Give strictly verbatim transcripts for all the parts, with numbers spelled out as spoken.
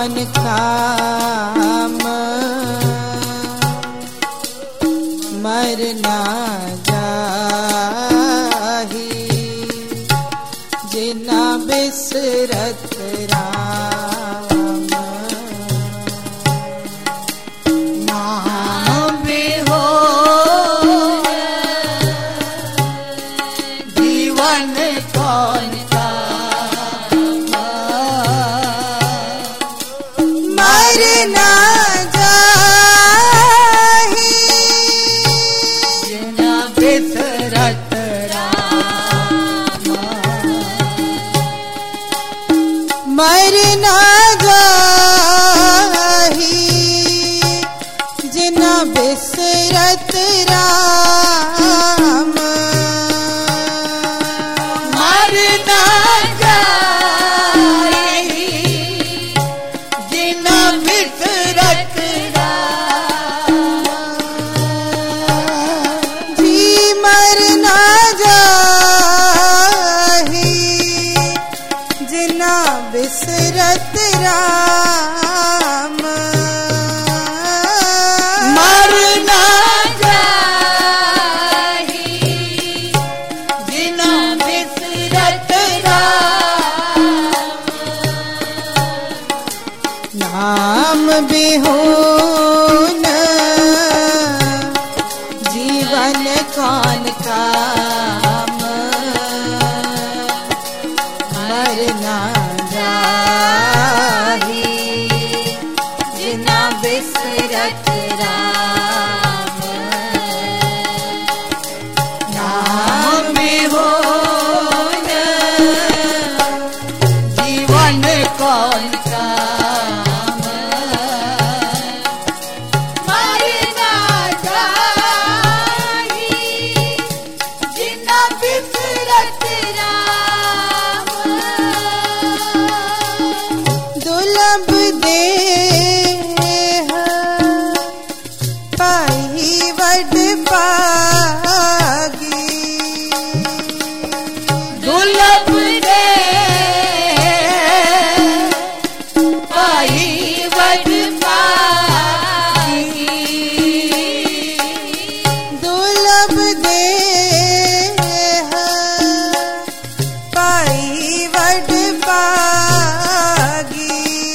कौन काम, मरना जाही जिना बिसरत राम। नाम बिहो जीवन कौन काम, मरना जाही जिना बिसरत राम। मरना जाही जिना बिसरत राम। मरना जाही जिना बिसरत राम। जी मरना जाही जिना बिसरत राम। मरना जाही जिना बिसरत राम। नाम बिहून जीवन कौन काम, मरना जाही जिना बिसरत राम। नाम बिहोन जीवन कौन काम, मरना जाही जिना बिसरत राम। दुर्लभ देह पाई वड पागी। दुर्लभ देह पाई वड पागी। दुर्लभ देह पाई वड पागी।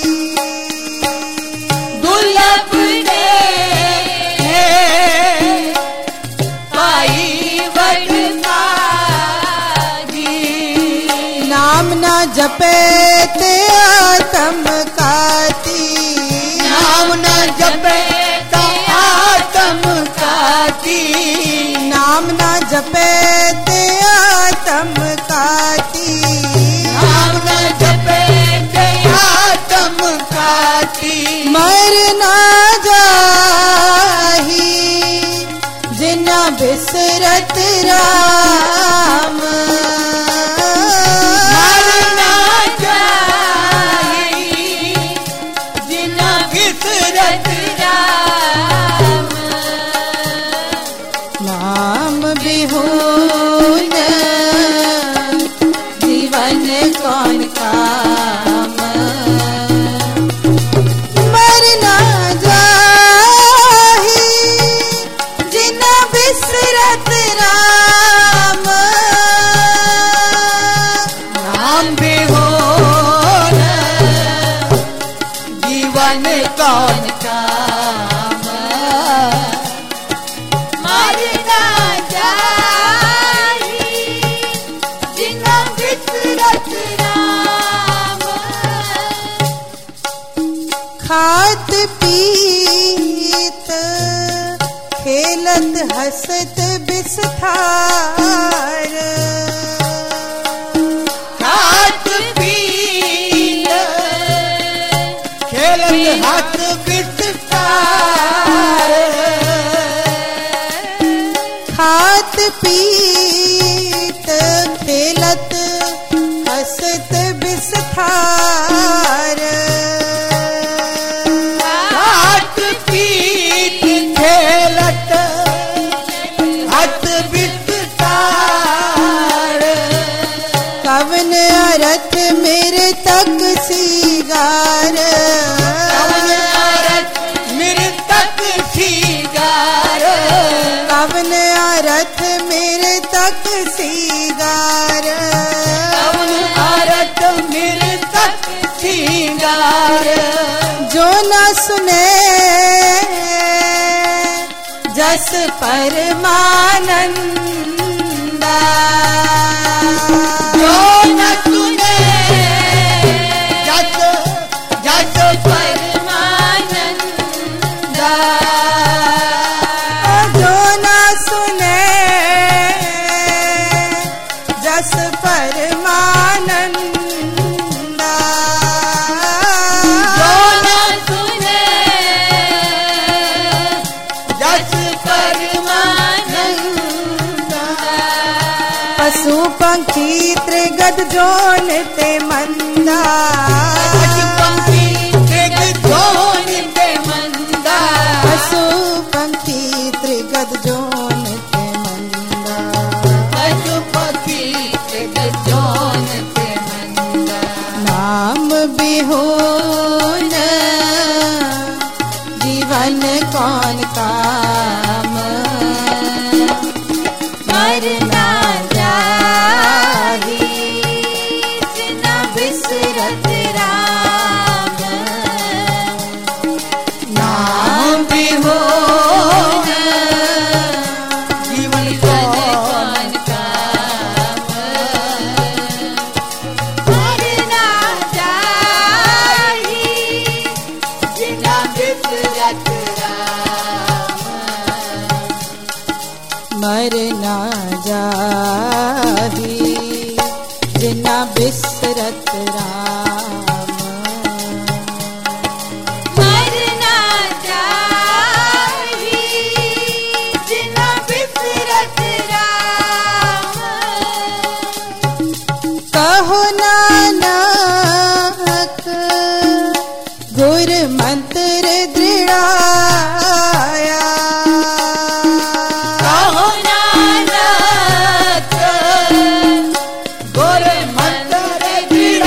दुर्लभ देह पाई वड पागी। नाम न जपे ते आत्म काती। नाम न जपे ता आत्म काती। नाम न जपे ते आत्म काती। नाम न जपे ते आत्म काती। मरना जाही जिना बिसरत राम। मरना जाही जिना बिसरत राम। नाम बिहून जीवन कौन काम, मरना जाही जिना बिसरत राम। नाम बिहोन जीवन कौन काम, मरना जाही जिना बिसरत राम। खात पीत खेलत हसत बिस्तार। खात पीत खेलत हाथ बिस्तार। खात पीत खेलत हसत बिस्तार। खात पीत खेलत हाथ बिस्तार। कवन अरथ मेरे तक सीगार। कवन आरथ मेरे तक सीगार, कवन आरत मेरे तक सिंगार, जो न सुने जस परमानंदा, जो न सुने जस जस परमानंदा, जो न सुने जस परमानंदा, जो न सुने जस परमानंदा, पशु पंखी त्रिगद जोन ते मंदा, पशु पंखी त्रिगद जोन ते मंदा, पशु पंखी त्रिगद जोन ते मंदा, पशु पंखी त्रिगद जोन ते मंदा, नाम बिहोन जीवन कौन काम, मरना जाही जिना बिसरत राम, नाम बिहोन जीवन कौन काम, मरना जाही जिना बिसरत राम, मरना जाही जिना बिसरत राम, मरना जाही जिना बिसरत राम, कहो नानक गुर मंत्र दृढ़ाया, कहो नानक गुर मंत्र दृढ़ाया,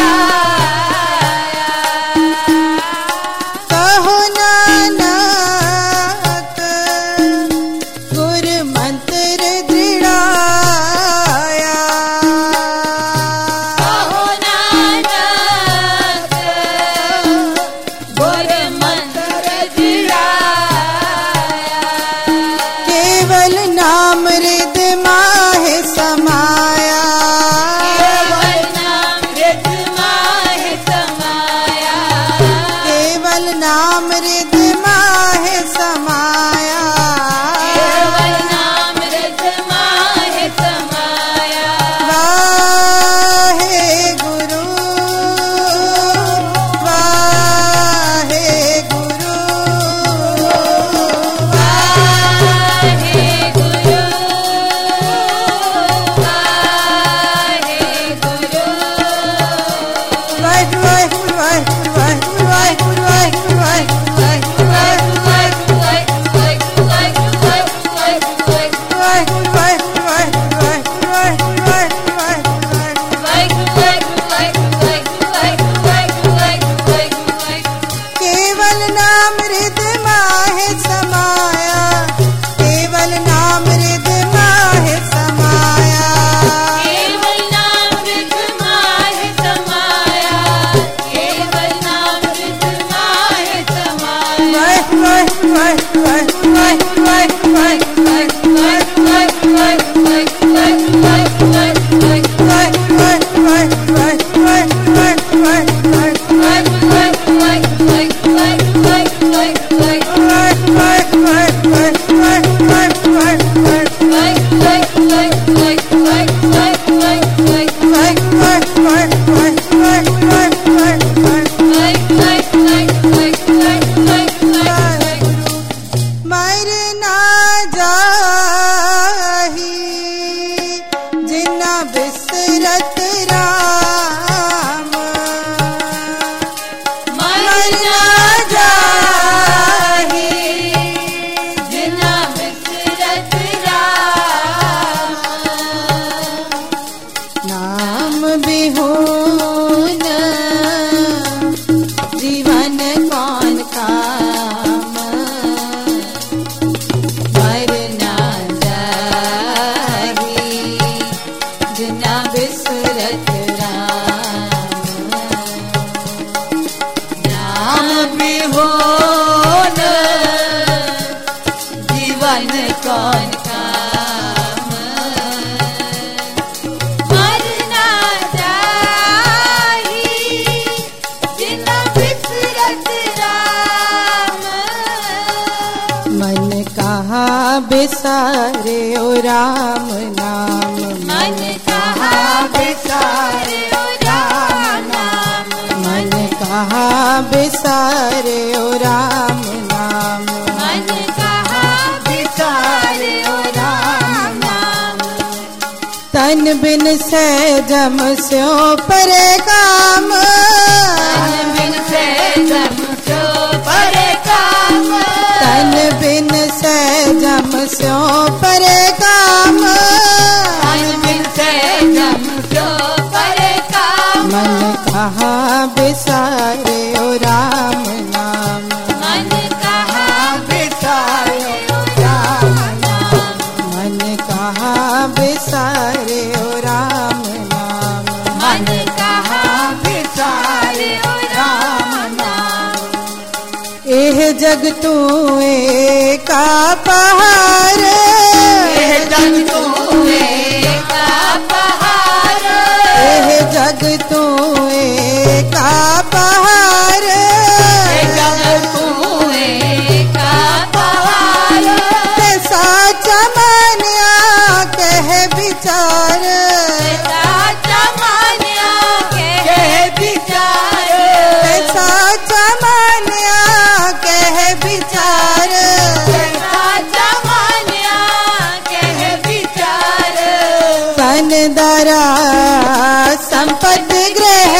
बिसारे ओ राम नाम, मन कहाँ बिसारे ओ राम नाम, मन कहाँ बिसारे ओ राम नाम, मन कहाँ बिसारे ओ राम नाम। तन बिन सहजम स्यों परे काम, तन बिन सहजम स्यों परे काम, तन बिन सहजम स्यों परे काम, तन बिन सहजम स्यों परे काम। मन कहाँ बिसारे ओ राम नाम, मन कहाँ बिसारे ओ राम नाम, मन कहाँ बिसारे ओ राम नाम, मन कहाँ बिसारे ओ राम नाम। एह जग तू एका पहाड़, एह जग तू एका पहाड़, एह जग तू एका पहाड़, एह जग तू एका पहाड़। ते साचा मानिया कह विचार, साचा मानिया कह विचार, ते साचा मानिया कह विचार, साचा मानिया कह विचार। तन दरा संपत्ति ग्रह,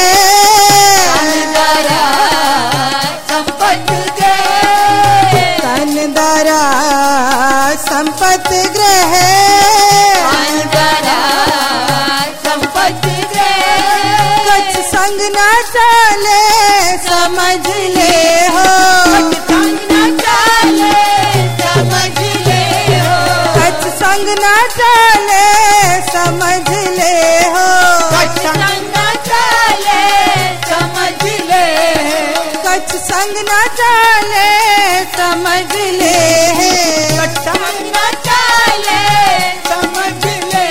तनदरा संपत्ति ग्रह, तन दरा संपत्ति ग्रह, तनदरा संपत्ति ग्रह। कछ संग न चले समझ ले हो, संग न चाले समझ ले हो, कछ संग न चले समझ ले हो, संग न चाले समझ ले, कछ संग न चले समझ ले, संग न चाले समझ ले।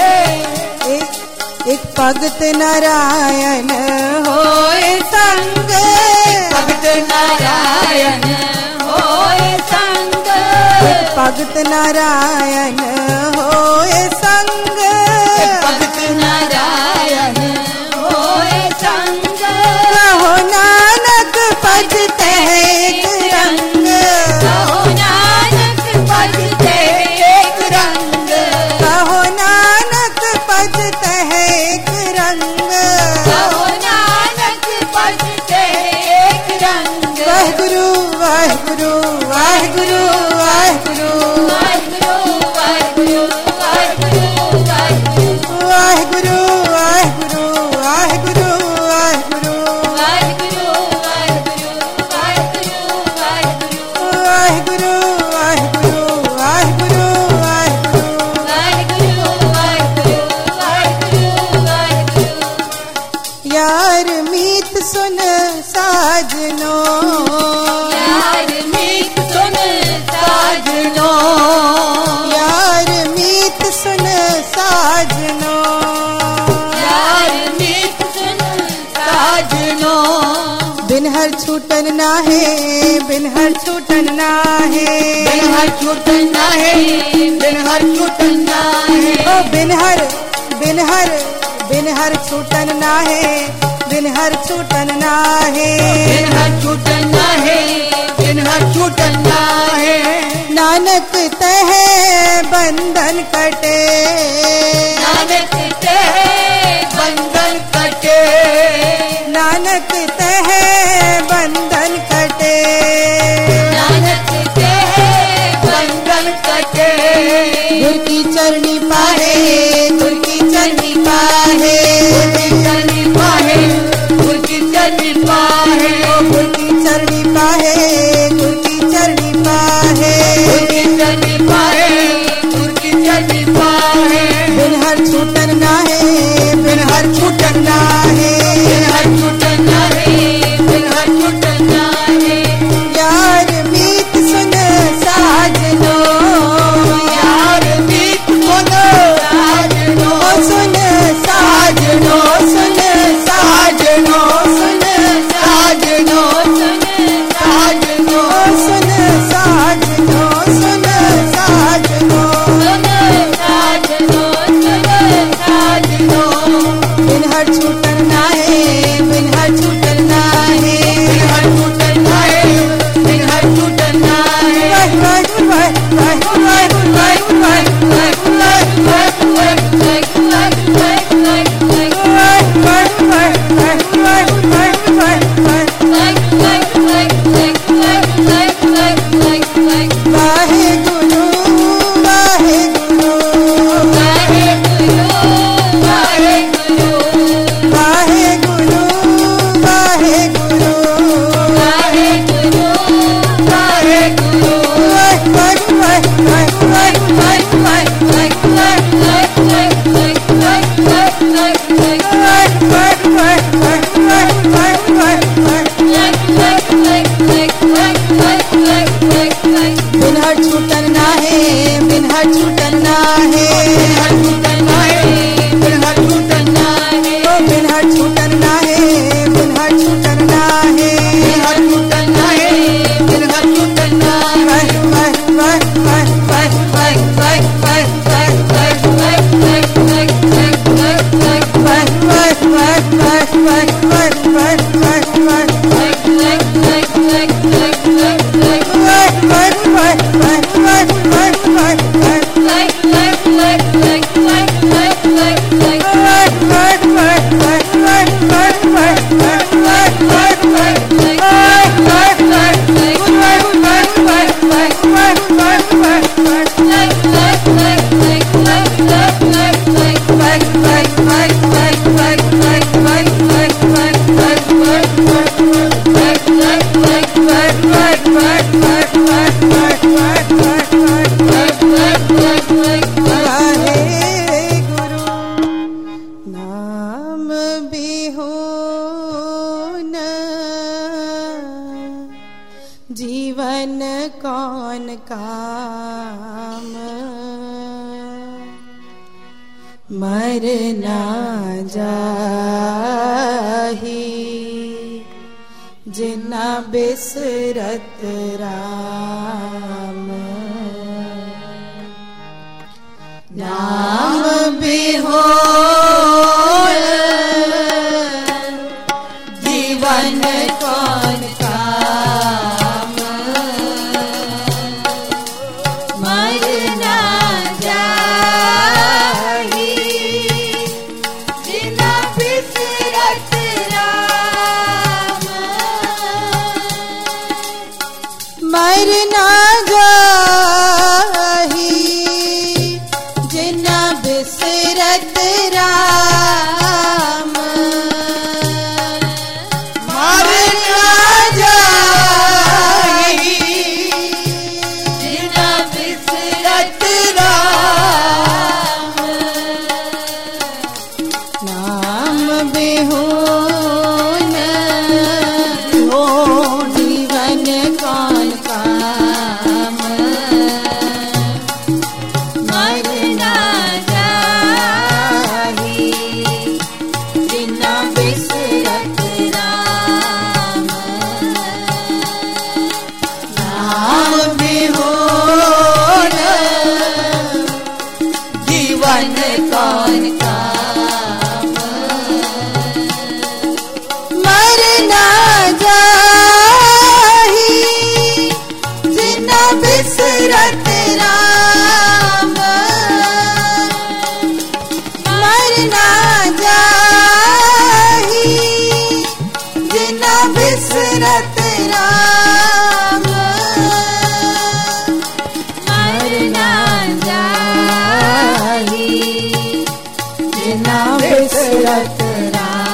एक, एक भगत नारायण होए संग, भगत नारायण होए संग, एक भगत नारायण होए संग, भगत नारायण होए संग। कहो नानक भजते एक रंग, कहो नानक भजते एक रंग, कहो नानक भजते एक रंग, कहो नानक भजते एक रंग। वाहिगुरु वाहिगुरु वाहिगुरु वाहिगुरु वाहिगुरु वाहिगुरु वाहिगुरु वाहिगुरु, वाहिगुरु वाहिगुरु वाहिगुरु वाहिगुरु वाहिगुरु वाहिगुरु वाहिगुरु वाहिगुरु, वाहिगुरु वाहिगुरु वाहिगुरु वाहिगुरु वाहिगुरु वाहिगुरु वाहिगुरु वाहिगुरु। यार मीत सुन साजनो, यार मीत सुन साजनो, यार मीत सुन साजनो, यार मीत सुन साजनो। बिन हर छूटन नाहे, बिन हर छूटन नाहे, बिन हर छूटन नाहे, बिन हर छूटन नाहे, ओ बिन हर बिन हर बिन हर छूटन नाहे, बिन हर छूटन नाहे, बिन हर छूटन नाहे, बिन हर छूटन नाहे। नानक तहे बंधन कटे, नानक ते बंधन कटे, नानक तहे बंधन कटे, नानक ते बंधन कटे। गुर की चरणी पाहे, गुर की चरणी पाहे, गुर की चरणी पाहे, गुर की चरणी पाहे, गुर की चरणी पाहे, गुर की चरणी पाहे, गुर की चरणी पाहे, गुर की चरणी पाहे। बिन हर छूटन नाहे, बिन हर छूटन नाहे, बिन हर छूटन नाहे, बिन हर छूटन नाहे। यार मीत सुन साजनो, यार मीत सुन साजनो, ओ सुन साजनो, सुन साजनो, सुन साजनो सुन साजनो, सुन साजनो, सुन साजनो, बिन हर छूटन नाहे बिन हर छूटन नाहे ओ बिन हर छूटन नाहे बिन हर छूटन नाहे बिन हर छूटन नाहे बिन हर छूटन नाहे वाह वाह वाह वाह वाह वाह वाह वाह वाह वाह जीवन कौन काम मरना जाही जिना बिसरत राम नाम बिहो जीवन कौन काम मरना जाही जिना बिसरत राम मरना जाही जिना बिसरत राम मरना जाही जिना बिसरत राम नाम बिहोन हो जीवन कौन काम मरना जाही जिना बिसरत राम नाम बिहोन जीवन कौन काम मरना जाही जिना बिसरत राम मरना जाही जिना बिसरत राम मरना जाही जिना बिसरत राम